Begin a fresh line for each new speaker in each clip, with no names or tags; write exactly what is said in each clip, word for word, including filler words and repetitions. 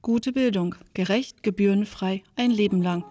Gute Bildung, gerecht, gebührenfrei, ein Leben lang.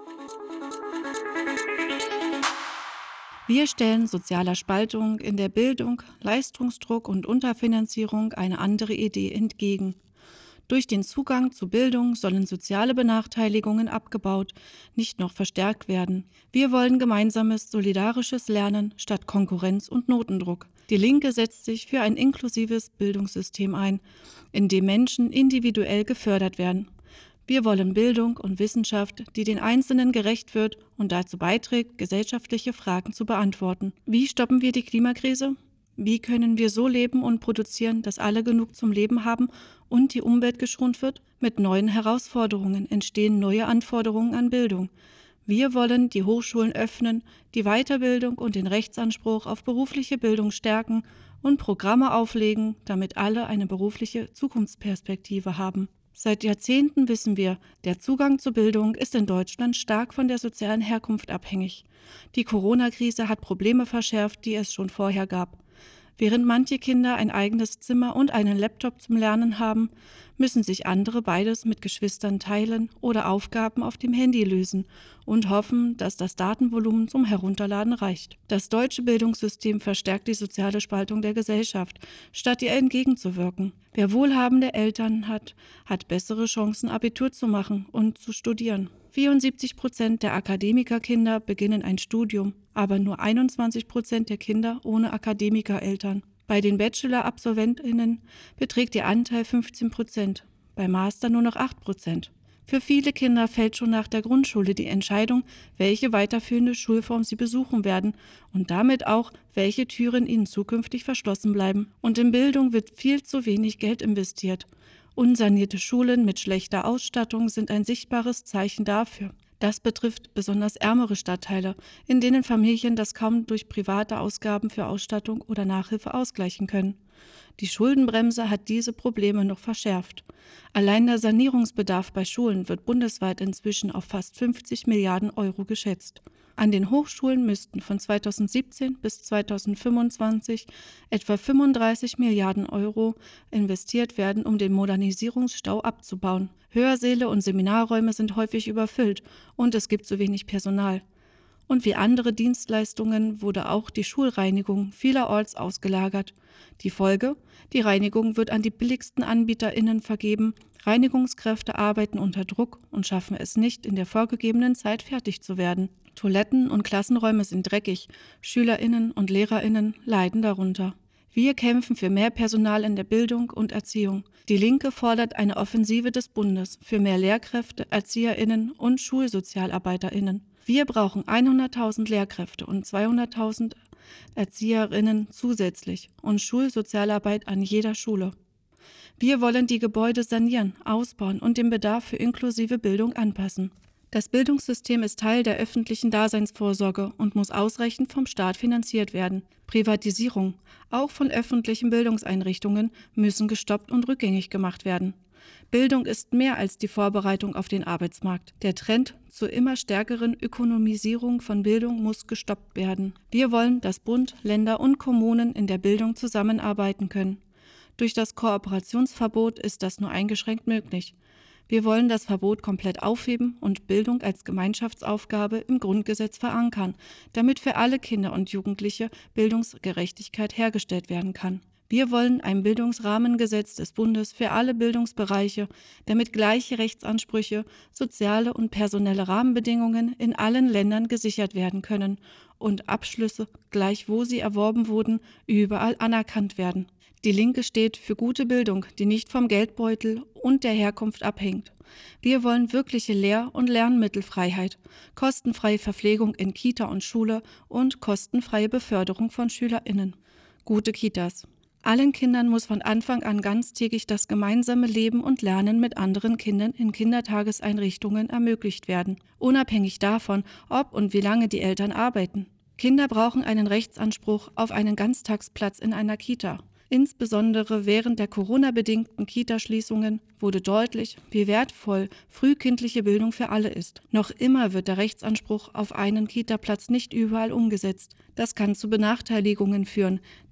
Wir stellen sozialer Spaltung in der Bildung, Leistungsdruck und Unterfinanzierung eine andere Idee entgegen. Durch den Zugang zu Bildung sollen soziale Benachteiligungen abgebaut, nicht noch verstärkt werden. Wir wollen gemeinsames, solidarisches Lernen statt Konkurrenz und Notendruck. Die Linke setzt sich für ein inklusives Bildungssystem ein, in dem Menschen individuell gefördert werden. Wir wollen Bildung und Wissenschaft, die den Einzelnen gerecht wird und dazu beiträgt, gesellschaftliche Fragen zu beantworten. Wie stoppen wir die Klimakrise? Wie können wir so leben und produzieren, dass alle genug zum Leben haben und die Umwelt geschont wird? Mit neuen Herausforderungen entstehen neue Anforderungen an Bildung. Wir wollen die Hochschulen öffnen, die Weiterbildung und den Rechtsanspruch auf berufliche Bildung stärken und Programme auflegen, damit alle eine berufliche Zukunftsperspektive haben. Seit Jahrzehnten wissen wir, der Zugang zur Bildung ist in Deutschland stark von der sozialen Herkunft abhängig. Die Corona-Krise hat Probleme verschärft, die es schon vorher gab. Während manche Kinder ein eigenes Zimmer und einen Laptop zum Lernen haben, müssen sich andere beides mit Geschwistern teilen oder Aufgaben auf dem Handy lösen und hoffen, dass das Datenvolumen zum Herunterladen reicht. Das deutsche Bildungssystem verstärkt die soziale Spaltung der Gesellschaft, statt ihr entgegenzuwirken. Wer wohlhabende Eltern hat, hat bessere Chancen, Abitur zu machen und zu studieren. vierundsiebzig Prozent der Akademikerkinder beginnen ein Studium, aber nur einundzwanzig Prozent der Kinder ohne Akademikereltern. Bei den Bachelor-AbsolventInnen beträgt der Anteil fünfzehn Prozent, bei Master nur noch acht Prozent. Für viele Kinder fällt schon nach der Grundschule die Entscheidung, welche weiterführende Schulform sie besuchen werden und damit auch, welche Türen ihnen zukünftig verschlossen bleiben. Und in Bildung wird viel zu wenig Geld investiert. Unsanierte Schulen mit schlechter Ausstattung sind ein sichtbares Zeichen dafür. Das betrifft besonders ärmere Stadtteile, in denen Familien das kaum durch private Ausgaben für Ausstattung oder Nachhilfe ausgleichen können. Die Schuldenbremse hat diese Probleme noch verschärft. Allein der Sanierungsbedarf bei Schulen wird bundesweit inzwischen auf fast fünfzig Milliarden Euro geschätzt. An den Hochschulen müssten von zweitausendsiebzehn bis zweitausendfünfundzwanzig etwa fünfunddreißig Milliarden Euro investiert werden, um den Modernisierungsstau abzubauen. Hörsäle und Seminarräume sind häufig überfüllt und es gibt zu wenig Personal. Und wie andere Dienstleistungen wurde auch die Schulreinigung vielerorts ausgelagert. Die Folge? Die Reinigung wird an die billigsten AnbieterInnen vergeben. Reinigungskräfte arbeiten unter Druck und schaffen es nicht, in der vorgegebenen Zeit fertig zu werden. Toiletten und Klassenräume sind dreckig. SchülerInnen und LehrerInnen leiden darunter. Wir kämpfen für mehr Personal in der Bildung und Erziehung. Die Linke fordert eine Offensive des Bundes für mehr Lehrkräfte, ErzieherInnen und SchulsozialarbeiterInnen. Wir brauchen hunderttausend Lehrkräfte und zweihunderttausend ErzieherInnen zusätzlich und Schulsozialarbeit an jeder Schule. Wir wollen die Gebäude sanieren, ausbauen und den Bedarf für inklusive Bildung anpassen. Das Bildungssystem ist Teil der öffentlichen Daseinsvorsorge und muss ausreichend vom Staat finanziert werden. Privatisierung, auch von öffentlichen Bildungseinrichtungen, müssen gestoppt und rückgängig gemacht werden. Bildung ist mehr als die Vorbereitung auf den Arbeitsmarkt. Der Trend zur immer stärkeren Ökonomisierung von Bildung muss gestoppt werden. Wir wollen, dass Bund, Länder und Kommunen in der Bildung zusammenarbeiten können. Durch das Kooperationsverbot ist das nur eingeschränkt möglich. Wir wollen das Verbot komplett aufheben und Bildung als Gemeinschaftsaufgabe im Grundgesetz verankern, damit für alle Kinder und Jugendliche Bildungsgerechtigkeit hergestellt werden kann. Wir wollen ein Bildungsrahmengesetz des Bundes für alle Bildungsbereiche, damit gleiche Rechtsansprüche, soziale und personelle Rahmenbedingungen in allen Ländern gesichert werden können und Abschlüsse, gleich wo sie erworben wurden, überall anerkannt werden. Die Linke steht für gute Bildung, die nicht vom Geldbeutel und der Herkunft abhängt. Wir wollen wirkliche Lehr- und Lernmittelfreiheit, kostenfreie Verpflegung in Kita und Schule und kostenfreie Beförderung von SchülerInnen. Gute Kitas. Allen Kindern muss von Anfang an ganztägig das gemeinsame Leben und Lernen mit anderen Kindern in Kindertageseinrichtungen ermöglicht werden, unabhängig davon, ob und wie lange die Eltern arbeiten. Kinder brauchen einen Rechtsanspruch auf einen Ganztagsplatz in einer Kita. Insbesondere während der Corona-bedingten Kitaschließungen wurde deutlich, wie wertvoll frühkindliche Bildung für alle ist. Noch immer wird der Rechtsanspruch auf einen Kitaplatz nicht überall umgesetzt. Das kann zu Benachteiligungen führen,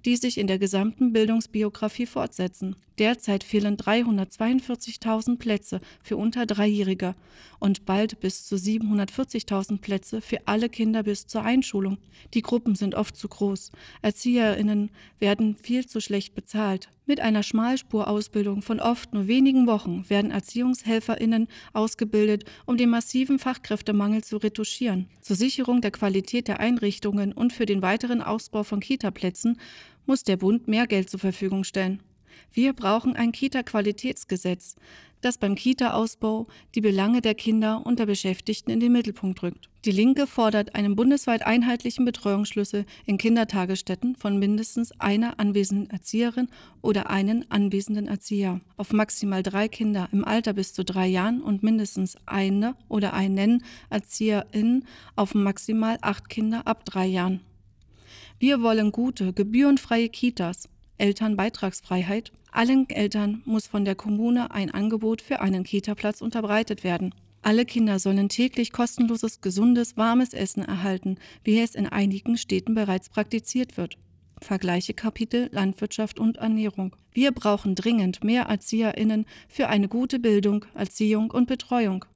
die sich in der gesamten Bildungsbiografie fortsetzen. Derzeit fehlen dreihundertzweiundvierzigtausend Plätze für unter Dreijährige und bald bis zu siebenhundertvierzigtausend Plätze für alle Kinder bis zur Einschulung. Die Gruppen sind oft zu groß. ErzieherInnen werden viel zu schlecht bezahlt. Mit einer Schmalspurausbildung von oft nur wenigen Wochen werden ErziehungshelferInnen ausgebildet, um den massiven Fachkräftemangel zu retuschieren. Zur Sicherung der Qualität der Einrichtungen und für den weiteren Ausbau von Kitaplätzen muss der Bund mehr Geld zur Verfügung stellen. Wir brauchen ein Kita-Qualitätsgesetz, das beim Kita-Ausbau die Belange der Kinder und der Beschäftigten in den Mittelpunkt rückt. Die Linke fordert einen bundesweit einheitlichen Betreuungsschlüssel in Kindertagesstätten von mindestens einer anwesenden Erzieherin oder einen anwesenden Erzieher auf maximal drei Kinder im Alter bis zu drei Jahren und mindestens eine oder einen ErzieherInnen auf maximal acht Kinder ab drei Jahren. Wir wollen gute, gebührenfreie Kitas, Elternbeitragsfreiheit. Allen Eltern muss von der Kommune ein Angebot für einen Kitaplatz unterbreitet werden. Alle Kinder sollen täglich kostenloses, gesundes, warmes Essen erhalten, wie es in einigen Städten bereits praktiziert wird. Vergleiche Kapitel Landwirtschaft und Ernährung. Wir brauchen dringend mehr ErzieherInnen für eine gute Bildung, Erziehung und Betreuung.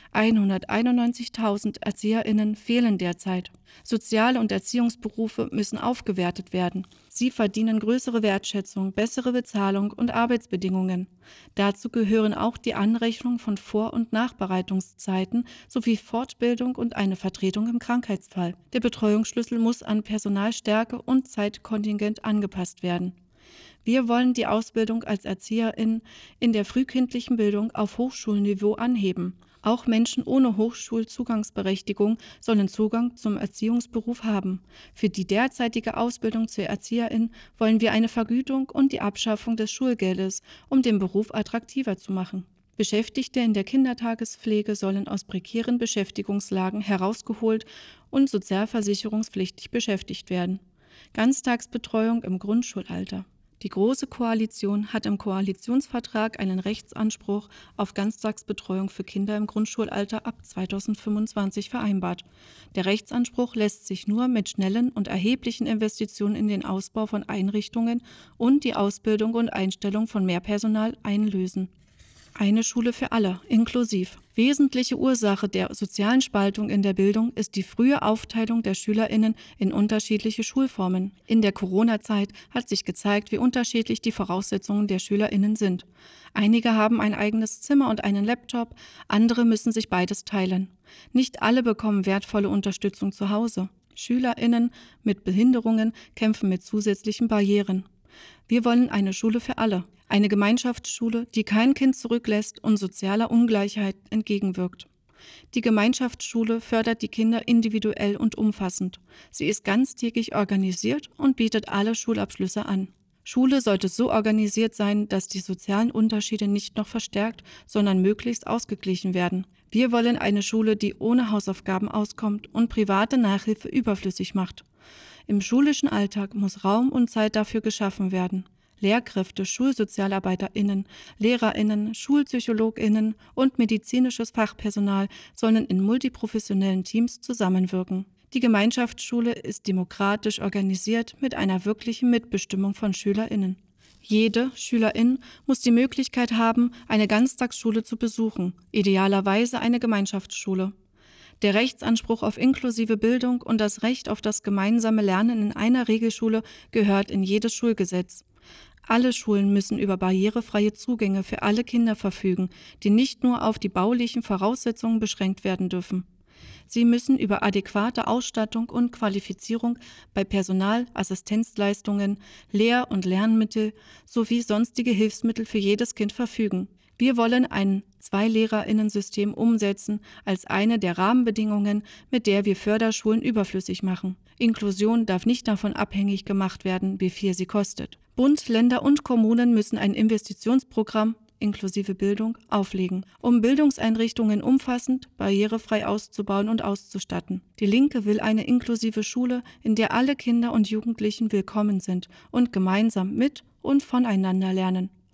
hunderteinundneunzigtausend ErzieherInnen fehlen derzeit. Soziale und Erziehungsberufe müssen aufgewertet werden. Sie verdienen größere Wertschätzung, bessere Bezahlung und Arbeitsbedingungen. Dazu gehören auch die Anrechnung von Vor- und Nachbereitungszeiten sowie Fortbildung und eine Vertretung im Krankheitsfall. Der Betreuungsschlüssel muss an Personalstärke und Zeitkontingent angepasst werden. Wir wollen die Ausbildung als ErzieherInnen in der frühkindlichen Bildung auf Hochschulniveau anheben. Auch Menschen ohne Hochschulzugangsberechtigung sollen Zugang zum Erziehungsberuf haben. Für die derzeitige Ausbildung zur Erzieherin wollen wir eine Vergütung und die Abschaffung des Schulgeldes, um den Beruf attraktiver zu machen. Beschäftigte in der Kindertagespflege sollen aus prekären Beschäftigungslagen herausgeholt und sozialversicherungspflichtig beschäftigt werden. Ganztagsbetreuung im Grundschulalter. Die Große Koalition hat im Koalitionsvertrag einen Rechtsanspruch auf Ganztagsbetreuung für Kinder im Grundschulalter ab zweitausendfünfundzwanzig vereinbart. Der Rechtsanspruch lässt sich nur mit schnellen und erheblichen Investitionen in den Ausbau von Einrichtungen und die Ausbildung und Einstellung von mehr Personal einlösen. Eine Schule für alle, inklusiv. Wesentliche Ursache der sozialen Spaltung in der Bildung ist die frühe Aufteilung der SchülerInnen in unterschiedliche Schulformen. In der Corona-Zeit hat sich gezeigt, wie unterschiedlich die Voraussetzungen der SchülerInnen sind. Einige haben ein eigenes Zimmer und einen Laptop, andere müssen sich beides teilen. Nicht alle bekommen wertvolle Unterstützung zu Hause. SchülerInnen mit Behinderungen kämpfen mit zusätzlichen Barrieren. Wir wollen eine Schule für alle. Eine Gemeinschaftsschule, die kein Kind zurücklässt und sozialer Ungleichheit entgegenwirkt. Die Gemeinschaftsschule fördert die Kinder individuell und umfassend. Sie ist ganztägig organisiert und bietet alle Schulabschlüsse an. Schule sollte so organisiert sein, dass die sozialen Unterschiede nicht noch verstärkt, sondern möglichst ausgeglichen werden. Wir wollen eine Schule, die ohne Hausaufgaben auskommt und private Nachhilfe überflüssig macht. Im schulischen Alltag muss Raum und Zeit dafür geschaffen werden. Lehrkräfte, SchulsozialarbeiterInnen, LehrerInnen, SchulpsychologInnen und medizinisches Fachpersonal sollen in multiprofessionellen Teams zusammenwirken. Die Gemeinschaftsschule ist demokratisch organisiert mit einer wirklichen Mitbestimmung von SchülerInnen. Jede SchülerIn muss die Möglichkeit haben, eine Ganztagsschule zu besuchen, idealerweise eine Gemeinschaftsschule. Der Rechtsanspruch auf inklusive Bildung und das Recht auf das gemeinsame Lernen in einer Regelschule gehört in jedes Schulgesetz. Alle Schulen müssen über barrierefreie Zugänge für alle Kinder verfügen, die nicht nur auf die baulichen Voraussetzungen beschränkt werden dürfen. Sie müssen über adäquate Ausstattung und Qualifizierung bei Personal, Assistenzleistungen, Lehr- und Lernmittel sowie sonstige Hilfsmittel für jedes Kind verfügen. Wir wollen ein Zwei-LehrerInnen-System umsetzen als eine der Rahmenbedingungen, mit der wir Förderschulen überflüssig machen. Inklusion darf nicht davon abhängig gemacht werden, wie viel sie kostet. Bund, Länder und Kommunen müssen ein Investitionsprogramm inklusive Bildung auflegen, um Bildungseinrichtungen umfassend, barrierefrei auszubauen und auszustatten. Die Linke will eine inklusive Schule, in der alle Kinder und Jugendlichen willkommen sind und gemeinsam mit und voneinander lernen.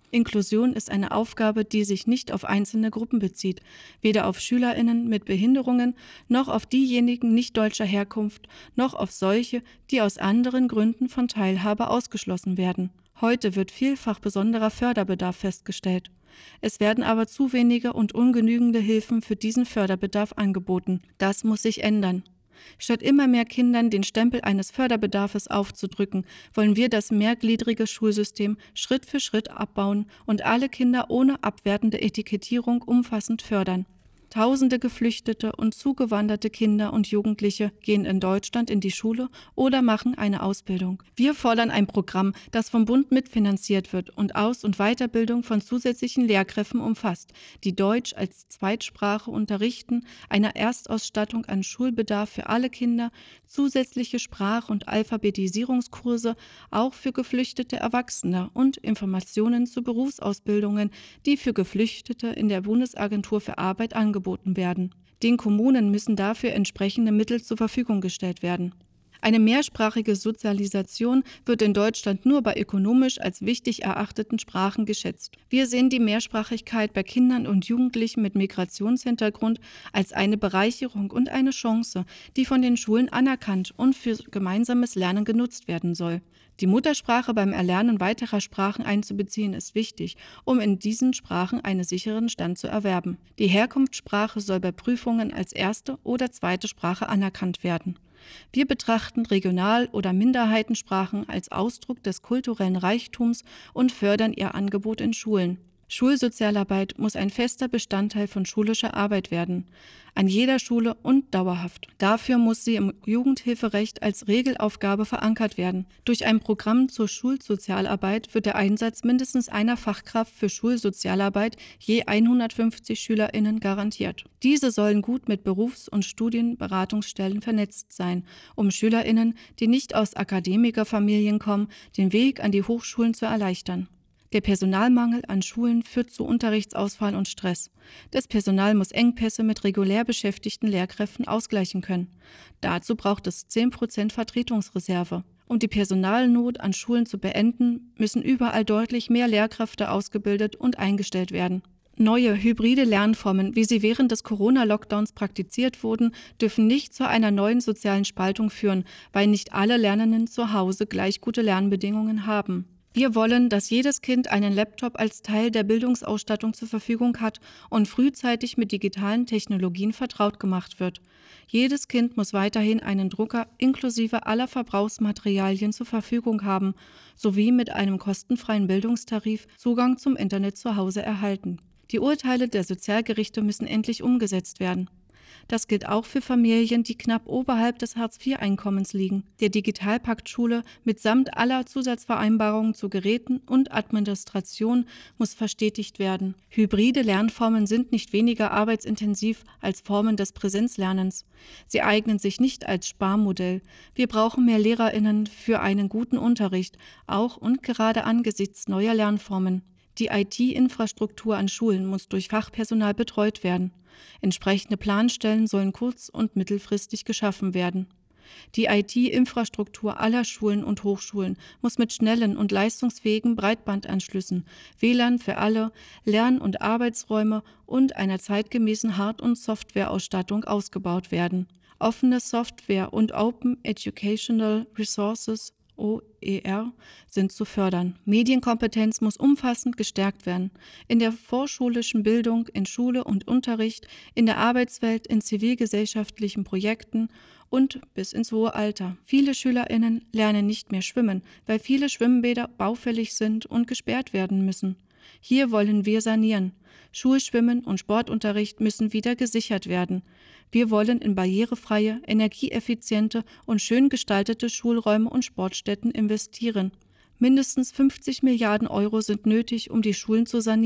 Inklusion ist eine Aufgabe, die sich nicht auf einzelne Gruppen bezieht, weder auf SchülerInnen mit Behinderungen, noch auf diejenigen nicht deutscher Herkunft, noch auf solche, die aus anderen Gründen von Teilhabe ausgeschlossen werden. Heute wird vielfach besonderer Förderbedarf festgestellt. Es werden aber zu wenige und ungenügende Hilfen für diesen Förderbedarf angeboten. Das muss sich ändern. Statt immer mehr Kindern den Stempel eines Förderbedarfes aufzudrücken, wollen wir das mehrgliedrige Schulsystem Schritt für Schritt abbauen und alle Kinder ohne abwertende Etikettierung umfassend fördern. Tausende geflüchtete und zugewanderte Kinder und Jugendliche gehen in Deutschland in die Schule oder machen eine Ausbildung. Wir fordern ein Programm, das vom Bund mitfinanziert wird und Aus- und Weiterbildung von zusätzlichen Lehrkräften umfasst, die Deutsch als Zweitsprache unterrichten, eine Erstausstattung an Schulbedarf für alle Kinder, zusätzliche Sprach- und Alphabetisierungskurse auch für geflüchtete Erwachsene und Informationen zu Berufsausbildungen, die für Geflüchtete in der Bundesagentur für Arbeit angeboten werden. Den Kommunen müssen dafür entsprechende Mittel zur Verfügung gestellt werden. Eine mehrsprachige Sozialisation wird in Deutschland nur bei ökonomisch als wichtig erachteten Sprachen geschätzt. Wir sehen die Mehrsprachigkeit bei Kindern und Jugendlichen mit Migrationshintergrund als eine Bereicherung und eine Chance, die von den Schulen anerkannt und für gemeinsames Lernen genutzt werden soll. Die Muttersprache beim Erlernen weiterer Sprachen einzubeziehen ist wichtig, um in diesen Sprachen einen sicheren Stand zu erwerben. Die Herkunftssprache soll bei Prüfungen als erste oder zweite Sprache anerkannt werden. Wir betrachten Regional- oder Minderheitensprachen als Ausdruck des kulturellen Reichtums und fördern ihr Angebot in Schulen. Schulsozialarbeit muss ein fester Bestandteil von schulischer Arbeit werden, an jeder Schule und dauerhaft. Dafür muss sie im Jugendhilferecht als Regelaufgabe verankert werden. Durch ein Programm zur Schulsozialarbeit wird der Einsatz mindestens einer Fachkraft für Schulsozialarbeit je hundertfünfzig SchülerInnen garantiert. Diese sollen gut mit Berufs- und Studienberatungsstellen vernetzt sein, um SchülerInnen, die nicht aus Akademikerfamilien kommen, den Weg an die Hochschulen zu erleichtern. Der Personalmangel an Schulen führt zu Unterrichtsausfall und Stress. Das Personal muss Engpässe mit regulär beschäftigten Lehrkräften ausgleichen können. Dazu braucht es zehn Prozent Vertretungsreserve. Um die Personalnot an Schulen zu beenden, müssen überall deutlich mehr Lehrkräfte ausgebildet und eingestellt werden. Neue hybride Lernformen, wie sie während des Corona-Lockdowns praktiziert wurden, dürfen nicht zu einer neuen sozialen Spaltung führen, weil nicht alle Lernenden zu Hause gleich gute Lernbedingungen haben. Wir wollen, dass jedes Kind einen Laptop als Teil der Bildungsausstattung zur Verfügung hat und frühzeitig mit digitalen Technologien vertraut gemacht wird. Jedes Kind muss weiterhin einen Drucker inklusive aller Verbrauchsmaterialien zur Verfügung haben, sowie mit einem kostenfreien Bildungstarif Zugang zum Internet zu Hause erhalten. Die Urteile der Sozialgerichte müssen endlich umgesetzt werden. Das gilt auch für Familien, die knapp oberhalb des Hartz vier Einkommens liegen. Der Digitalpakt Schule mitsamt aller Zusatzvereinbarungen zu Geräten und Administration muss verstetigt werden. Hybride Lernformen sind nicht weniger arbeitsintensiv als Formen des Präsenzlernens. Sie eignen sich nicht als Sparmodell. Wir brauchen mehr LehrerInnen für einen guten Unterricht, auch und gerade angesichts neuer Lernformen. Die I T-Infrastruktur an Schulen muss durch Fachpersonal betreut werden. Entsprechende Planstellen sollen kurz- und mittelfristig geschaffen werden. Die I T-Infrastruktur aller Schulen und Hochschulen muss mit schnellen und leistungsfähigen Breitbandanschlüssen, W L A N für alle, Lern- und Arbeitsräume und einer zeitgemäßen Hard- und Softwareausstattung ausgebaut werden. Offene Software und Open Educational Resources O E R sind zu fördern. Medienkompetenz muss umfassend gestärkt werden. In der vorschulischen Bildung, in Schule und Unterricht, in der Arbeitswelt, in zivilgesellschaftlichen Projekten und bis ins hohe Alter. Viele SchülerInnen lernen nicht mehr schwimmen, weil viele Schwimmbäder baufällig sind und gesperrt werden müssen. Hier wollen wir sanieren. Schulschwimmen und Sportunterricht müssen wieder gesichert werden. Wir wollen in barrierefreie, energieeffiziente und schön gestaltete Schulräume und Sportstätten investieren. Mindestens fünfzig Milliarden Euro sind nötig, um die Schulen zu sanieren.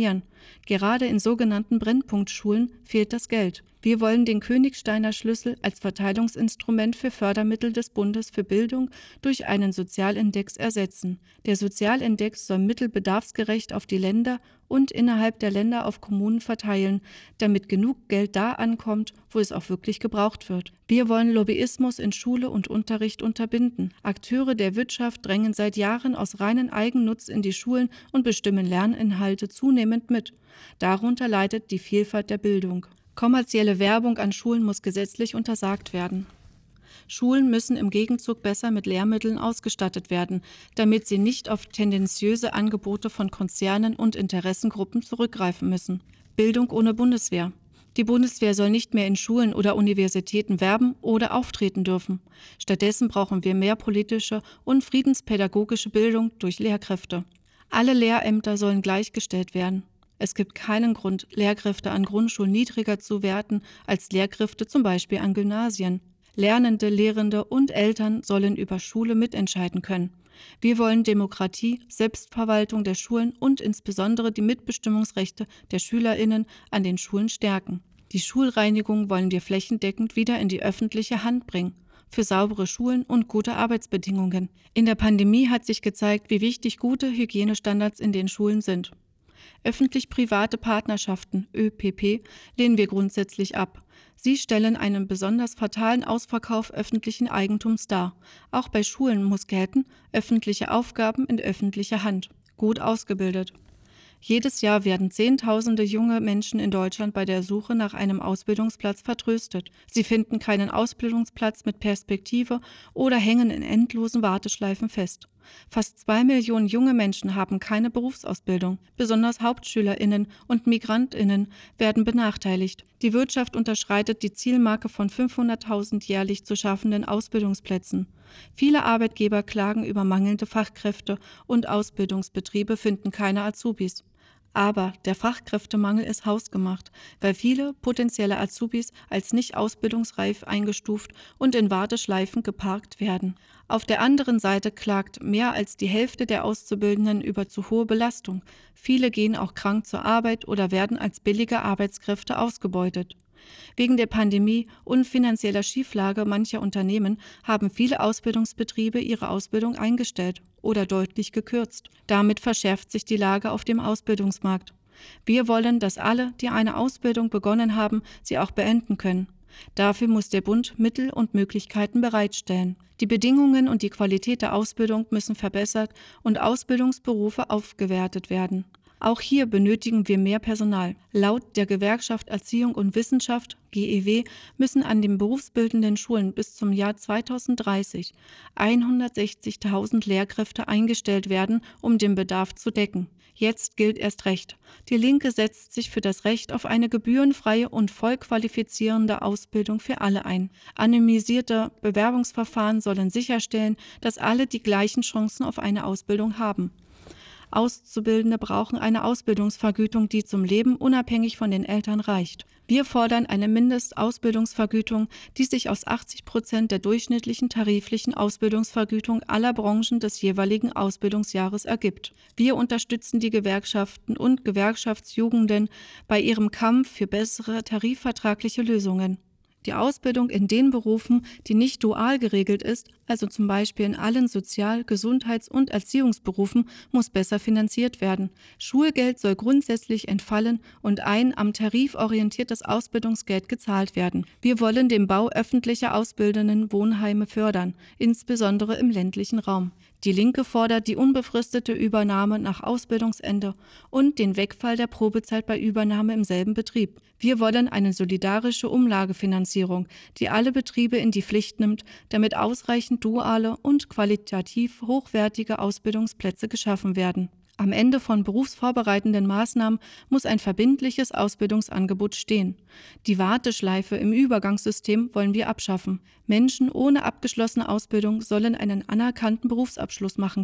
Gerade in sogenannten Brennpunktschulen fehlt das Geld. Wir wollen den Königsteiner Schlüssel als Verteilungsinstrument für Fördermittel des Bundes für Bildung durch einen Sozialindex ersetzen. Der Sozialindex soll Mittel bedarfsgerecht auf die Länder und innerhalb der Länder auf Kommunen verteilen, damit genug Geld da ankommt, wo es auch wirklich gebraucht wird. Wir wollen Lobbyismus in Schule und Unterricht unterbinden. Akteure der Wirtschaft drängen seit Jahren aus reinem Eigennutz in die Schulen und bestimmen Lerninhalte zunehmend mit. Darunter leidet die Vielfalt der Bildung. Kommerzielle Werbung an Schulen muss gesetzlich untersagt werden. Schulen müssen im Gegenzug besser mit Lehrmitteln ausgestattet werden, damit sie nicht auf tendenziöse Angebote von Konzernen und Interessengruppen zurückgreifen müssen. Bildung ohne Bundeswehr. Die Bundeswehr soll nicht mehr in Schulen oder Universitäten werben oder auftreten dürfen. Stattdessen brauchen wir mehr politische und friedenspädagogische Bildung durch Lehrkräfte. Alle Lehrämter sollen gleichgestellt werden. Es gibt keinen Grund, Lehrkräfte an Grundschulen niedriger zu werten als Lehrkräfte zum Beispiel an Gymnasien. Lernende, Lehrende und Eltern sollen über Schule mitentscheiden können. Wir wollen Demokratie, Selbstverwaltung der Schulen und insbesondere die Mitbestimmungsrechte der SchülerInnen an den Schulen stärken. Die Schulreinigung wollen wir flächendeckend wieder in die öffentliche Hand bringen. Für saubere Schulen und gute Arbeitsbedingungen. In der Pandemie hat sich gezeigt, wie wichtig gute Hygienestandards in den Schulen sind. Öffentlich-private Partnerschaften, Ö P P, lehnen wir grundsätzlich ab. Sie stellen einen besonders fatalen Ausverkauf öffentlichen Eigentums dar. Auch bei Schulen muss gelten, öffentliche Aufgaben in öffentlicher Hand. Gut ausgebildet. Jedes Jahr werden Zehntausende junge Menschen in Deutschland bei der Suche nach einem Ausbildungsplatz vertröstet. Sie finden keinen Ausbildungsplatz mit Perspektive oder hängen in endlosen Warteschleifen fest. Fast zwei Millionen junge Menschen haben keine Berufsausbildung. Besonders HauptschülerInnen und MigrantInnen werden benachteiligt. Die Wirtschaft unterschreitet die Zielmarke von fünfhunderttausend jährlich zu schaffenden Ausbildungsplätzen. Viele Arbeitgeber klagen über mangelnde Fachkräfte und Ausbildungsbetriebe finden keine Azubis. Aber der Fachkräftemangel ist hausgemacht, weil viele potenzielle Azubis als nicht ausbildungsreif eingestuft und in Warteschleifen geparkt werden. Auf der anderen Seite klagt mehr als die Hälfte der Auszubildenden über zu hohe Belastung. Viele gehen auch krank zur Arbeit oder werden als billige Arbeitskräfte ausgebeutet. Wegen der Pandemie und finanzieller Schieflage mancher Unternehmen haben viele Ausbildungsbetriebe ihre Ausbildung eingestellt oder deutlich gekürzt. Damit verschärft sich die Lage auf dem Ausbildungsmarkt. Wir wollen, dass alle, die eine Ausbildung begonnen haben, sie auch beenden können. Dafür muss der Bund Mittel und Möglichkeiten bereitstellen. Die Bedingungen und die Qualität der Ausbildung müssen verbessert und Ausbildungsberufe aufgewertet werden. Auch hier benötigen wir mehr Personal. Laut der Gewerkschaft Erziehung und Wissenschaft, G E W, müssen an den berufsbildenden Schulen bis zum Jahr zweitausenddreißig hundertsechzigtausend Lehrkräfte eingestellt werden, um den Bedarf zu decken. Jetzt gilt erst Recht. Die Linke setzt sich für das Recht auf eine gebührenfreie und voll qualifizierende Ausbildung für alle ein. Anonymisierte Bewerbungsverfahren sollen sicherstellen, dass alle die gleichen Chancen auf eine Ausbildung haben. Auszubildende brauchen eine Ausbildungsvergütung, die zum Leben unabhängig von den Eltern reicht. Wir fordern eine Mindestausbildungsvergütung, die sich aus achtzig Prozent der durchschnittlichen tariflichen Ausbildungsvergütung aller Branchen des jeweiligen Ausbildungsjahres ergibt. Wir unterstützen die Gewerkschaften und Gewerkschaftsjugenden bei ihrem Kampf für bessere tarifvertragliche Lösungen. Die Ausbildung in den Berufen, die nicht dual geregelt ist, also zum Beispiel in allen Sozial-, Gesundheits- und Erziehungsberufen, muss besser finanziert werden. Schulgeld soll grundsätzlich entfallen und ein am Tarif orientiertes Ausbildungsgeld gezahlt werden. Wir wollen den Bau öffentlicher ausbildenden Wohnheime fördern, insbesondere im ländlichen Raum. Die Linke fordert die unbefristete Übernahme nach Ausbildungsende und den Wegfall der Probezeit bei Übernahme im selben Betrieb. Wir wollen eine solidarische Umlagefinanzierung, die alle Betriebe in die Pflicht nimmt, damit ausreichend duale und qualitativ hochwertige Ausbildungsplätze geschaffen werden. Am Ende von berufsvorbereitenden Maßnahmen muss ein verbindliches Ausbildungsangebot stehen. Die Warteschleife im Übergangssystem wollen wir abschaffen. Menschen ohne abgeschlossene Ausbildung sollen einen anerkannten Berufsabschluss machen können,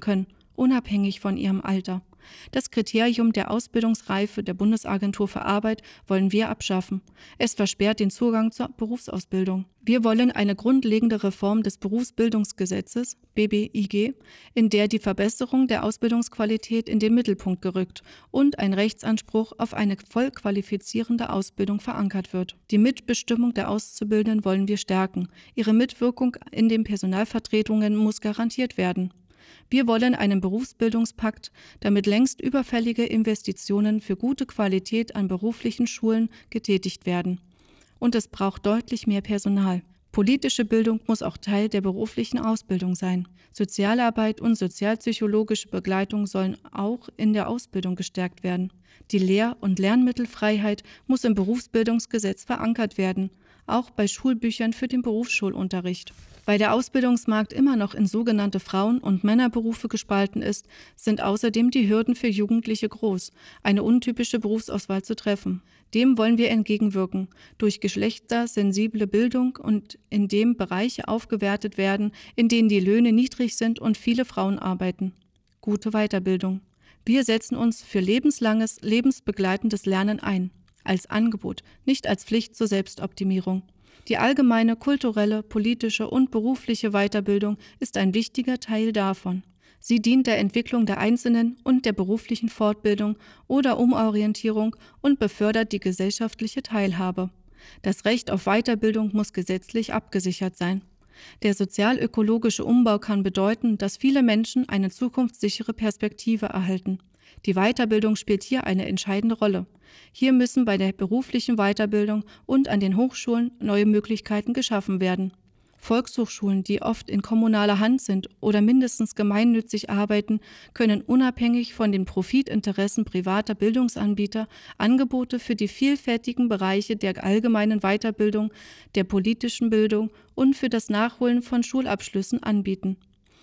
unabhängig von ihrem Alter. Das Kriterium der Ausbildungsreife der Bundesagentur für Arbeit wollen wir abschaffen. Es versperrt den Zugang zur Berufsausbildung. Wir wollen eine grundlegende Reform des Berufsbildungsgesetzes B B I G, in der die Verbesserung der Ausbildungsqualität in den Mittelpunkt gerückt und ein Rechtsanspruch auf eine voll qualifizierende Ausbildung verankert wird. Die Mitbestimmung der Auszubildenden wollen wir stärken. Ihre Mitwirkung in den Personalvertretungen muss garantiert werden. Wir wollen einen Berufsbildungspakt, damit längst überfällige Investitionen für gute Qualität an beruflichen Schulen getätigt werden. Und es braucht deutlich mehr Personal. Politische Bildung muss auch Teil der beruflichen Ausbildung sein. Sozialarbeit und sozialpsychologische Begleitung sollen auch in der Ausbildung gestärkt werden. Die Lehr- und Lernmittelfreiheit muss im Berufsbildungsgesetz verankert werden, auch bei Schulbüchern für den Berufsschulunterricht. Weil der Ausbildungsmarkt immer noch in sogenannte Frauen- und Männerberufe gespalten ist, sind außerdem die Hürden für Jugendliche groß, eine untypische Berufsauswahl zu treffen. Dem wollen wir entgegenwirken, durch geschlechtersensible Bildung und indem Bereiche aufgewertet werden, in denen die Löhne niedrig sind und viele Frauen arbeiten. Gute Weiterbildung. Wir setzen uns für lebenslanges, lebensbegleitendes Lernen ein, als Angebot, nicht als Pflicht zur Selbstoptimierung. Die allgemeine kulturelle, politische und berufliche Weiterbildung ist ein wichtiger Teil davon. Sie dient der Entwicklung der Einzelnen und der beruflichen Fortbildung oder Umorientierung und befördert die gesellschaftliche Teilhabe. Das Recht auf Weiterbildung muss gesetzlich abgesichert sein. Der sozial-ökologische Umbau kann bedeuten, dass viele Menschen eine zukunftssichere Perspektive erhalten. Die Weiterbildung spielt hier eine entscheidende Rolle. Hier müssen bei der beruflichen Weiterbildung und an den Hochschulen neue Möglichkeiten geschaffen werden. Volkshochschulen, die oft in kommunaler Hand sind oder mindestens gemeinnützig arbeiten, können unabhängig von den Profitinteressen privater Bildungsanbieter Angebote für die vielfältigen Bereiche der allgemeinen Weiterbildung, der politischen Bildung und für das Nachholen von Schulabschlüssen anbieten.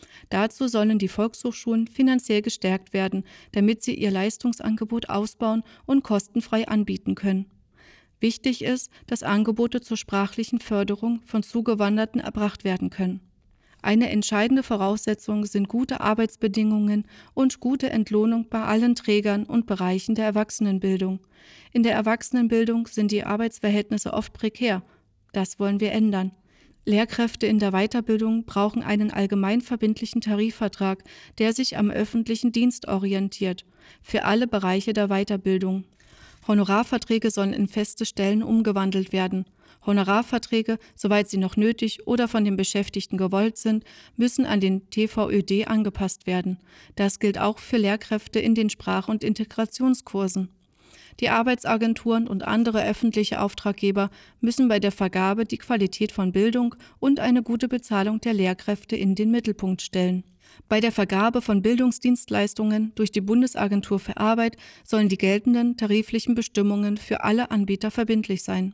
Dazu sollen die Volkshochschulen finanziell gestärkt werden, damit sie ihr Leistungsangebot ausbauen und kostenfrei anbieten können. Wichtig ist, dass Angebote zur sprachlichen Förderung von Zugewanderten erbracht werden können. Eine entscheidende Voraussetzung sind gute Arbeitsbedingungen und gute Entlohnung bei allen Trägern und Bereichen der Erwachsenenbildung. In der Erwachsenenbildung sind die Arbeitsverhältnisse oft prekär. Das wollen wir ändern. Lehrkräfte in der Weiterbildung brauchen einen allgemeinverbindlichen Tarifvertrag, der sich am öffentlichen Dienst orientiert, für alle Bereiche der Weiterbildung. Honorarverträge sollen in feste Stellen umgewandelt werden. Honorarverträge, soweit sie noch nötig oder von den Beschäftigten gewollt sind, müssen an den T V Ö D angepasst werden. Das gilt auch für Lehrkräfte in den Sprach- und Integrationskursen. Die Arbeitsagenturen und andere öffentliche Auftraggeber müssen bei der Vergabe die Qualität von Bildung und eine gute Bezahlung der Lehrkräfte in den Mittelpunkt stellen. Bei der Vergabe von Bildungsdienstleistungen durch die Bundesagentur für Arbeit sollen die geltenden tariflichen Bestimmungen für alle Anbieter verbindlich sein.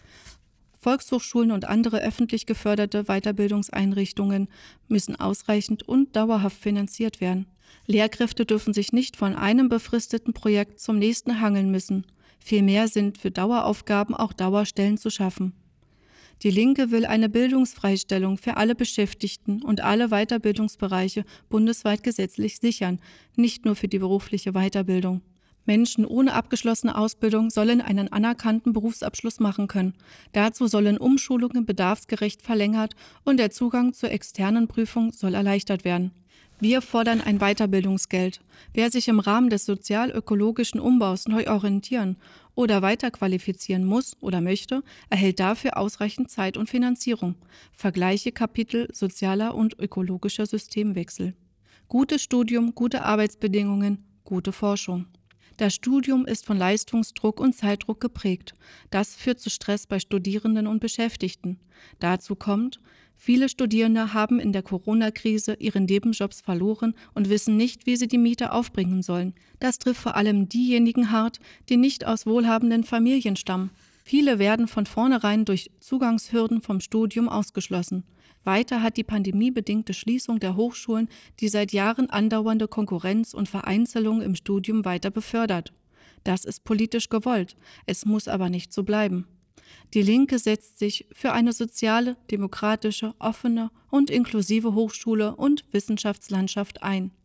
Volkshochschulen und andere öffentlich geförderte Weiterbildungseinrichtungen müssen ausreichend und dauerhaft finanziert werden. Lehrkräfte dürfen sich nicht von einem befristeten Projekt zum nächsten hangeln müssen. Vielmehr sind für Daueraufgaben auch Dauerstellen zu schaffen. Die Linke will eine Bildungsfreistellung für alle Beschäftigten und alle Weiterbildungsbereiche bundesweit gesetzlich sichern, nicht nur für die berufliche Weiterbildung. Menschen ohne abgeschlossene Ausbildung sollen einen anerkannten Berufsabschluss machen können. Dazu sollen Umschulungen bedarfsgerecht verlängert und der Zugang zur externen Prüfung soll erleichtert werden. Wir fordern ein Weiterbildungsgeld. Wer sich im Rahmen des sozial-ökologischen Umbaus neu orientieren oder weiterqualifizieren muss oder möchte, erhält dafür ausreichend Zeit und Finanzierung. Vergleiche Kapitel Sozialer und ökologischer Systemwechsel. Gutes Studium, gute Arbeitsbedingungen, gute Forschung. Das Studium ist von Leistungsdruck und Zeitdruck geprägt. Das führt zu Stress bei Studierenden und Beschäftigten. Dazu kommt, viele Studierende haben in der Corona-Krise ihren Nebenjobs verloren und wissen nicht, wie sie die Miete aufbringen sollen. Das trifft vor allem diejenigen hart, die nicht aus wohlhabenden Familien stammen. Viele werden von vornherein durch Zugangshürden vom Studium ausgeschlossen. Weiter hat die pandemiebedingte Schließung der Hochschulen die seit Jahren andauernde Konkurrenz und Vereinzelung im Studium weiter befördert. Das ist politisch gewollt, es muss aber nicht so bleiben. Die Linke setzt sich für eine soziale, demokratische, offene und inklusive Hochschule und Wissenschaftslandschaft ein.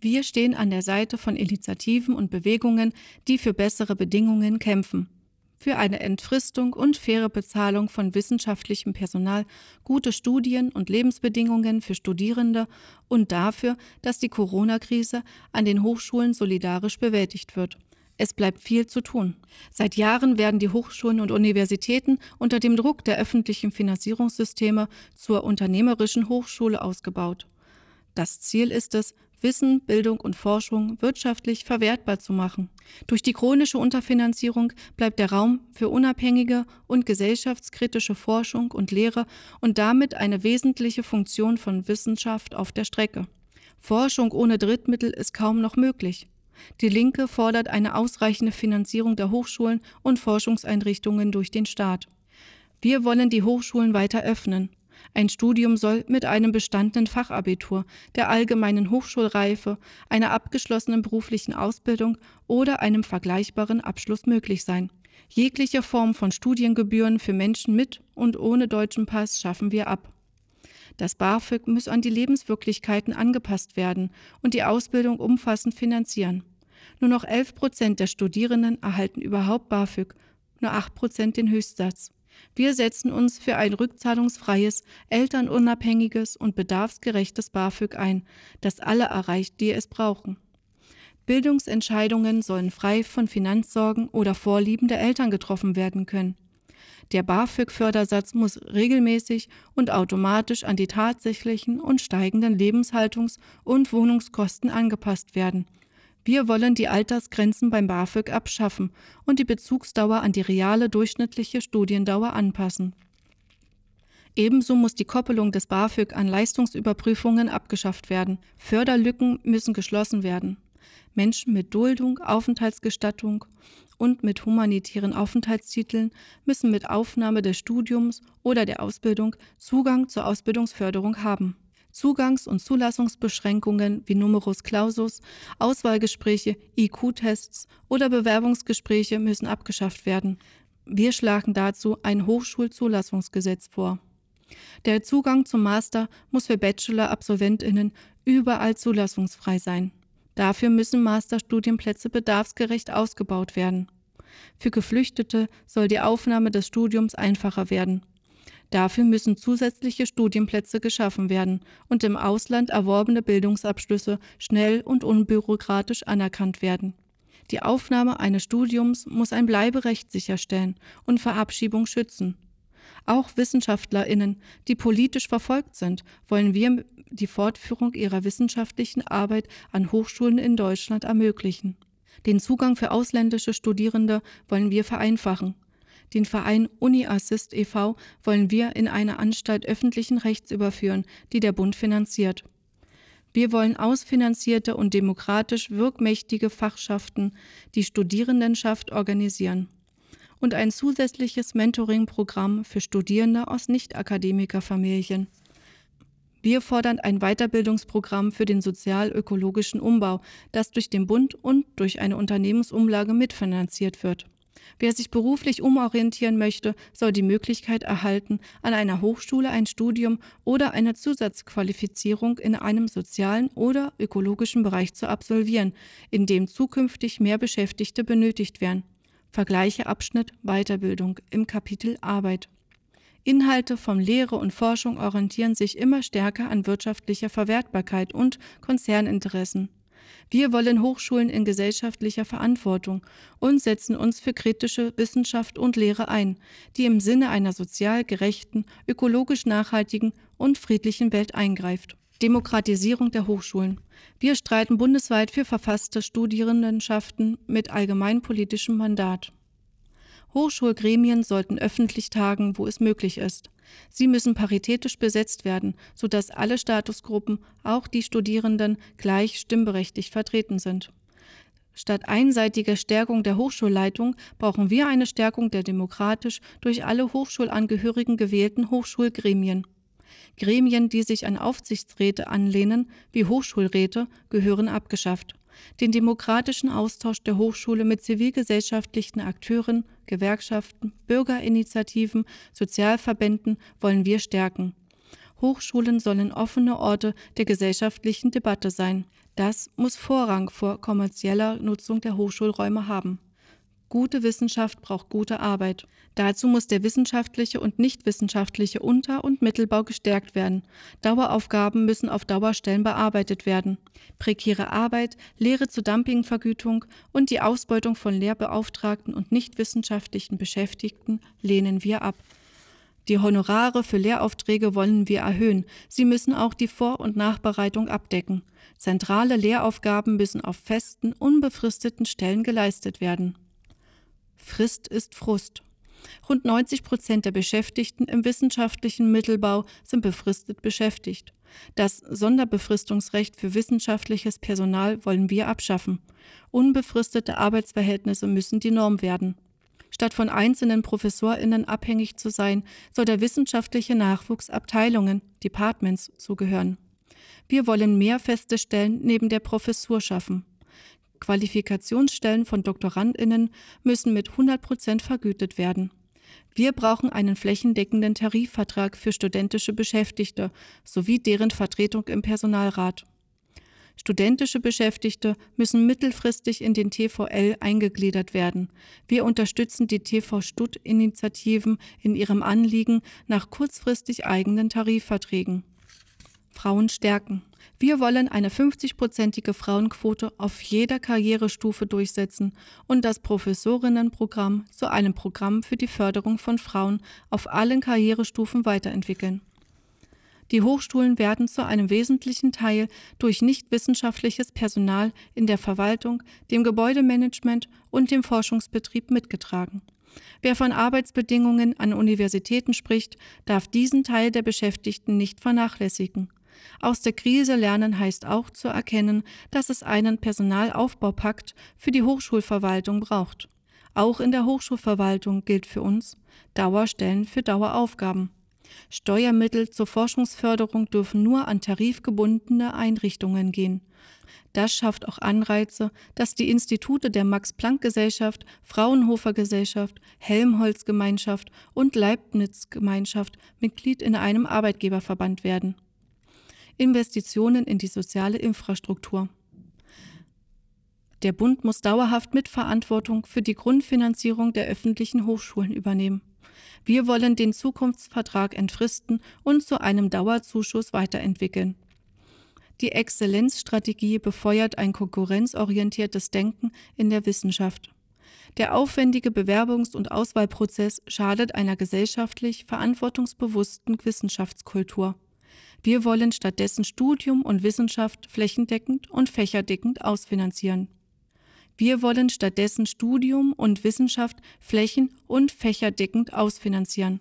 Wir stehen an der Seite von Initiativen und Bewegungen, die für bessere Bedingungen kämpfen. Für eine Entfristung und faire Bezahlung von wissenschaftlichem Personal, gute Studien- und Lebensbedingungen für Studierende und dafür, dass die Corona-Krise an den Hochschulen solidarisch bewältigt wird. Es bleibt viel zu tun. Seit Jahren werden die Hochschulen und Universitäten unter dem Druck der öffentlichen Finanzierungssysteme zur unternehmerischen Hochschule ausgebaut. Das Ziel ist es, Wissen, Bildung und Forschung wirtschaftlich verwertbar zu machen. Durch die chronische Unterfinanzierung bleibt der Raum für unabhängige und gesellschaftskritische Forschung und Lehre und damit eine wesentliche Funktion von Wissenschaft auf der Strecke. Forschung ohne Drittmittel ist kaum noch möglich. Die Linke fordert eine ausreichende Finanzierung der Hochschulen und Forschungseinrichtungen durch den Staat. Wir wollen die Hochschulen weiter öffnen. Ein Studium soll mit einem bestandenen Fachabitur, der allgemeinen Hochschulreife, einer abgeschlossenen beruflichen Ausbildung oder einem vergleichbaren Abschluss möglich sein. Jegliche Form von Studiengebühren für Menschen mit und ohne deutschen Pass schaffen wir ab. Das BAföG muss an die Lebenswirklichkeiten angepasst werden und die Ausbildung umfassend finanzieren. Nur noch elf Prozent der Studierenden erhalten überhaupt BAföG, nur acht Prozent den Höchstsatz. Wir setzen uns für ein rückzahlungsfreies, elternunabhängiges und bedarfsgerechtes BAföG ein, das alle erreicht, die es brauchen. Bildungsentscheidungen sollen frei von Finanzsorgen oder Vorlieben der Eltern getroffen werden können. Der BAföG-Fördersatz muss regelmäßig und automatisch an die tatsächlichen und steigenden Lebenshaltungs- und Wohnungskosten angepasst werden. Wir wollen die Altersgrenzen beim BAföG abschaffen und die Bezugsdauer an die reale durchschnittliche Studiendauer anpassen. Ebenso muss die Koppelung des BAföG an Leistungsüberprüfungen abgeschafft werden. Förderlücken müssen geschlossen werden. Menschen mit Duldung, Aufenthaltsgestattung und mit humanitären Aufenthaltstiteln müssen mit Aufnahme des Studiums oder der Ausbildung Zugang zur Ausbildungsförderung haben. Zugangs- und Zulassungsbeschränkungen wie Numerus Clausus, Auswahlgespräche, I Q-Tests oder Bewerbungsgespräche müssen abgeschafft werden. Wir schlagen dazu ein Hochschulzulassungsgesetz vor. Der Zugang zum Master muss für Bachelor-AbsolventInnen überall zulassungsfrei sein. Dafür müssen Masterstudienplätze bedarfsgerecht ausgebaut werden. Für Geflüchtete soll die Aufnahme des Studiums einfacher werden. Dafür müssen zusätzliche Studienplätze geschaffen werden und im Ausland erworbene Bildungsabschlüsse schnell und unbürokratisch anerkannt werden. Die Aufnahme eines Studiums muss ein Bleiberecht sicherstellen und vor Abschiebung schützen. Auch WissenschaftlerInnen, die politisch verfolgt sind, wollen wir die Fortführung ihrer wissenschaftlichen Arbeit an Hochschulen in Deutschland ermöglichen. Den Zugang für ausländische Studierende wollen wir vereinfachen. Den Verein UniAssist e V wollen wir in eine Anstalt öffentlichen Rechts überführen, die der Bund finanziert. Wir wollen ausfinanzierte und demokratisch wirkmächtige Fachschaften, die Studierendenschaft organisieren. Und ein zusätzliches Mentoring-Programm für Studierende aus Nicht-Akademikerfamilien. Wir fordern ein Weiterbildungsprogramm für den sozial-ökologischen Umbau, das durch den Bund und durch eine Unternehmensumlage mitfinanziert wird. Wer sich beruflich umorientieren möchte, soll die Möglichkeit erhalten, an einer Hochschule ein Studium oder eine Zusatzqualifizierung in einem sozialen oder ökologischen Bereich zu absolvieren, in dem zukünftig mehr Beschäftigte benötigt werden. Vergleiche Abschnitt Weiterbildung im Kapitel Arbeit. Inhalte von Lehre und Forschung orientieren sich immer stärker an wirtschaftlicher Verwertbarkeit und Konzerninteressen. Wir wollen Hochschulen in gesellschaftlicher Verantwortung und setzen uns für kritische Wissenschaft und Lehre ein, die im Sinne einer sozial gerechten, ökologisch nachhaltigen und friedlichen Welt eingreift. Demokratisierung der Hochschulen. Wir streiten bundesweit für verfasste Studierendenschaften mit allgemeinpolitischem Mandat. Hochschulgremien sollten öffentlich tagen, wo es möglich ist. Sie müssen paritätisch besetzt werden, sodass alle Statusgruppen, auch die Studierenden, gleich stimmberechtigt vertreten sind. Statt einseitiger Stärkung der Hochschulleitung brauchen wir eine Stärkung der demokratisch durch alle Hochschulangehörigen gewählten Hochschulgremien. Gremien, die sich an Aufsichtsräte anlehnen, wie Hochschulräte, gehören abgeschafft. Den demokratischen Austausch der Hochschule mit zivilgesellschaftlichen Akteuren, Gewerkschaften, Bürgerinitiativen, Sozialverbänden wollen wir stärken. Hochschulen sollen offene Orte der gesellschaftlichen Debatte sein. Das muss Vorrang vor kommerzieller Nutzung der Hochschulräume haben. Gute Wissenschaft braucht gute Arbeit. Dazu muss der wissenschaftliche und nichtwissenschaftliche Unter- und Mittelbau gestärkt werden. Daueraufgaben müssen auf Dauerstellen bearbeitet werden. Prekäre Arbeit, Lehre zur Dumpingvergütung und die Ausbeutung von Lehrbeauftragten und nichtwissenschaftlichen Beschäftigten lehnen wir ab. Die Honorare für Lehraufträge wollen wir erhöhen. Sie müssen auch die Vor- und Nachbereitung abdecken. Zentrale Lehraufgaben müssen auf festen, unbefristeten Stellen geleistet werden. Frist ist Frust. Rund neunzig Prozent der Beschäftigten im wissenschaftlichen Mittelbau sind befristet beschäftigt. Das Sonderbefristungsrecht für wissenschaftliches Personal wollen wir abschaffen. Unbefristete Arbeitsverhältnisse müssen die Norm werden. Statt von einzelnen ProfessorInnen abhängig zu sein, soll der wissenschaftliche Nachwuchs Abteilungen, Departments, zugehören. Wir wollen mehr feste Stellen neben der Professur schaffen. Qualifikationsstellen von DoktorandInnen müssen mit hundert Prozent vergütet werden. Wir brauchen einen flächendeckenden Tarifvertrag für studentische Beschäftigte sowie deren Vertretung im Personalrat. Studentische Beschäftigte müssen mittelfristig in den T V L eingegliedert werden. Wir unterstützen die T V Stud-Initiativen in ihrem Anliegen nach kurzfristig eigenen Tarifverträgen. Frauen stärken. Wir wollen eine fünfzig-prozentige Frauenquote auf jeder Karrierestufe durchsetzen und das Professorinnenprogramm zu einem Programm für die Förderung von Frauen auf allen Karrierestufen weiterentwickeln. Die Hochschulen werden zu einem wesentlichen Teil durch nichtwissenschaftliches Personal in der Verwaltung, dem Gebäudemanagement und dem Forschungsbetrieb mitgetragen. Wer von Arbeitsbedingungen an Universitäten spricht, darf diesen Teil der Beschäftigten nicht vernachlässigen. Aus der Krise lernen heißt auch zu erkennen, dass es einen Personalaufbaupakt für die Hochschulverwaltung braucht. Auch in der Hochschulverwaltung gilt für uns Dauerstellen für Daueraufgaben. Steuermittel zur Forschungsförderung dürfen nur an tarifgebundene Einrichtungen gehen. Das schafft auch Anreize, dass die Institute der Max-Planck-Gesellschaft, Fraunhofer-Gesellschaft, Helmholtz-Gemeinschaft und Leibniz-Gemeinschaft Mitglied in einem Arbeitgeberverband werden. Investitionen in die soziale Infrastruktur. Der Bund muss dauerhaft Mitverantwortung für die Grundfinanzierung der öffentlichen Hochschulen übernehmen. Wir wollen den Zukunftsvertrag entfristen und zu einem Dauerzuschuss weiterentwickeln. Die Exzellenzstrategie befeuert ein konkurrenzorientiertes Denken in der Wissenschaft. Der aufwendige Bewerbungs- und Auswahlprozess schadet einer gesellschaftlich verantwortungsbewussten Wissenschaftskultur. Wir wollen stattdessen Studium und Wissenschaft flächendeckend und fächerdeckend ausfinanzieren. Wir wollen stattdessen Studium und Wissenschaft flächen- und fächerdeckend ausfinanzieren.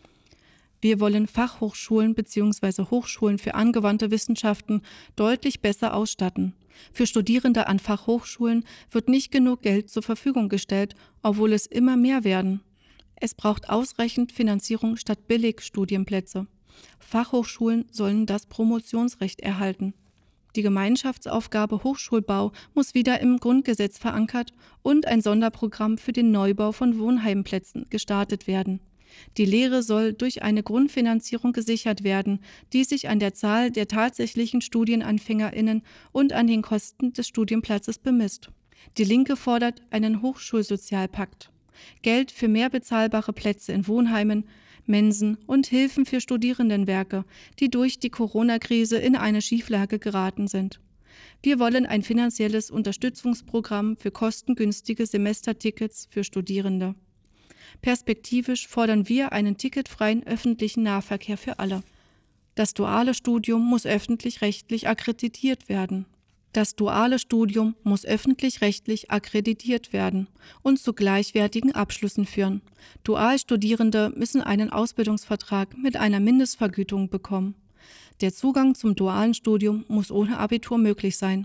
Wir wollen Fachhochschulen bzw. Hochschulen für angewandte Wissenschaften deutlich besser ausstatten. Für Studierende an Fachhochschulen wird nicht genug Geld zur Verfügung gestellt, obwohl es immer mehr werden. Es braucht ausreichend Finanzierung statt Billigstudienplätze. Fachhochschulen sollen das Promotionsrecht erhalten. Die Gemeinschaftsaufgabe Hochschulbau muss wieder im Grundgesetz verankert und ein Sonderprogramm für den Neubau von Wohnheimplätzen gestartet werden. Die Lehre soll durch eine Grundfinanzierung gesichert werden, die sich an der Zahl der tatsächlichen StudienanfängerInnen und an den Kosten des Studienplatzes bemisst. Die Linke fordert einen Hochschulsozialpakt. Geld für mehr bezahlbare Plätze in Wohnheimen, Mensen und Hilfen für Studierendenwerke, die durch die Corona-Krise in eine Schieflage geraten sind. Wir wollen ein finanzielles Unterstützungsprogramm für kostengünstige Semestertickets für Studierende. Perspektivisch fordern wir einen ticketfreien öffentlichen Nahverkehr für alle. Das duale Studium muss öffentlich-rechtlich akkreditiert werden. Das duale Studium muss öffentlich-rechtlich akkreditiert werden und zu gleichwertigen Abschlüssen führen. Dualstudierende müssen einen Ausbildungsvertrag mit einer Mindestvergütung bekommen. Der Zugang zum dualen Studium muss ohne Abitur möglich sein.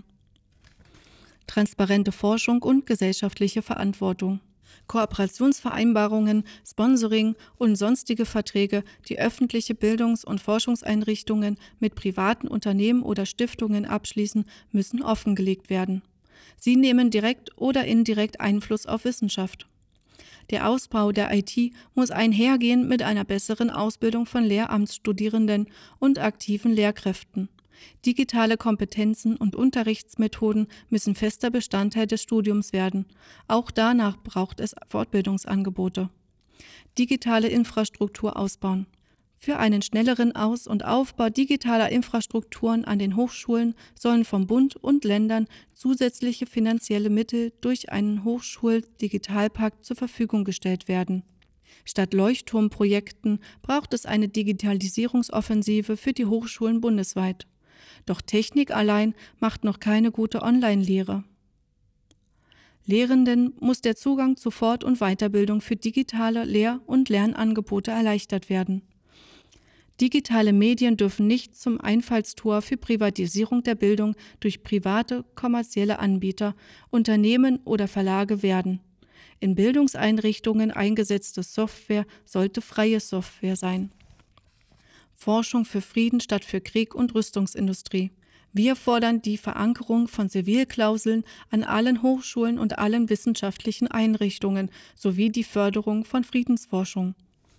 Transparente Forschung und gesellschaftliche Verantwortung. Kooperationsvereinbarungen, Sponsoring und sonstige Verträge, die öffentliche Bildungs- und Forschungseinrichtungen mit privaten Unternehmen oder Stiftungen abschließen, müssen offengelegt werden. Sie nehmen direkt oder indirekt Einfluss auf Wissenschaft. Der Ausbau der I T muss einhergehen mit einer besseren Ausbildung von Lehramtsstudierenden und aktiven Lehrkräften. Digitale Kompetenzen und Unterrichtsmethoden müssen fester Bestandteil des Studiums werden. Auch danach braucht es Fortbildungsangebote. Digitale Infrastruktur ausbauen. Für einen schnelleren Aus- und Aufbau digitaler Infrastrukturen an den Hochschulen sollen vom Bund und Ländern zusätzliche finanzielle Mittel durch einen Hochschuldigitalpakt zur Verfügung gestellt werden. Statt Leuchtturmprojekten braucht es eine Digitalisierungsoffensive für die Hochschulen bundesweit. Doch Technik allein macht noch keine gute Online-Lehre. Lehrenden muss der Zugang zu Fort- und Weiterbildung für digitale Lehr- und Lernangebote erleichtert werden. Digitale Medien dürfen nicht zum Einfallstor für Privatisierung der Bildung durch private, kommerzielle Anbieter, Unternehmen oder Verlage werden. In Bildungseinrichtungen eingesetzte Software sollte freie Software sein. Forschung für Frieden statt für Krieg und Rüstungsindustrie. Wir fordern die Verankerung von Zivilklauseln an allen Hochschulen und allen wissenschaftlichen Einrichtungen sowie die Förderung von Friedensforschung.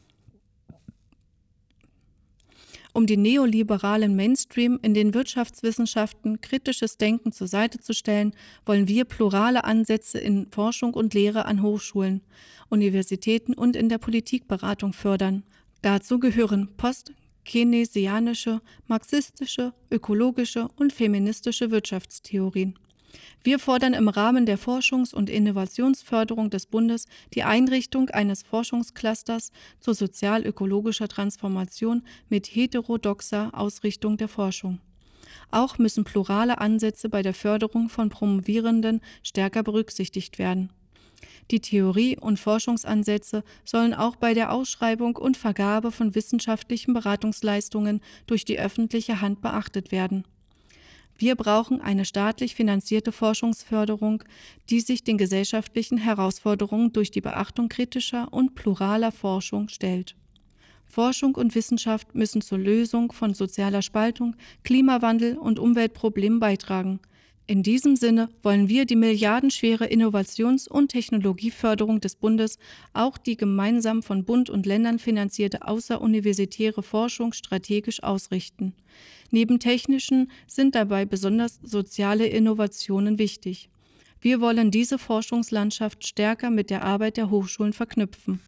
Um den neoliberalen Mainstream in den Wirtschaftswissenschaften kritisches Denken zur Seite zu stellen, wollen wir plurale Ansätze in Forschung und Lehre an Hochschulen, Universitäten und in der Politikberatung fördern. Dazu gehören post-keynesianische, marxistische, ökologische und feministische Wirtschaftstheorien. Wir fordern im Rahmen der Forschungs- und Innovationsförderung des Bundes die Einrichtung eines Forschungsclusters zur sozial-ökologischer Transformation mit heterodoxer Ausrichtung der Forschung. Auch müssen plurale Ansätze bei der Förderung von Promovierenden stärker berücksichtigt werden. Die Theorie- und Forschungsansätze sollen auch bei der Ausschreibung und Vergabe von wissenschaftlichen Beratungsleistungen durch die öffentliche Hand beachtet werden. Wir brauchen eine staatlich finanzierte Forschungsförderung, die sich den gesellschaftlichen Herausforderungen durch die Beachtung kritischer und pluraler Forschung stellt. Forschung und Wissenschaft müssen zur Lösung von sozialer Spaltung, Klimawandel und Umweltproblemen beitragen. In diesem Sinne wollen wir die milliardenschwere Innovations- und Technologieförderung des Bundes, auch die gemeinsam von Bund und Ländern finanzierte außeruniversitäre Forschung strategisch ausrichten. Neben technischen sind dabei besonders soziale Innovationen wichtig. Wir wollen diese Forschungslandschaft stärker mit der Arbeit der Hochschulen verknüpfen.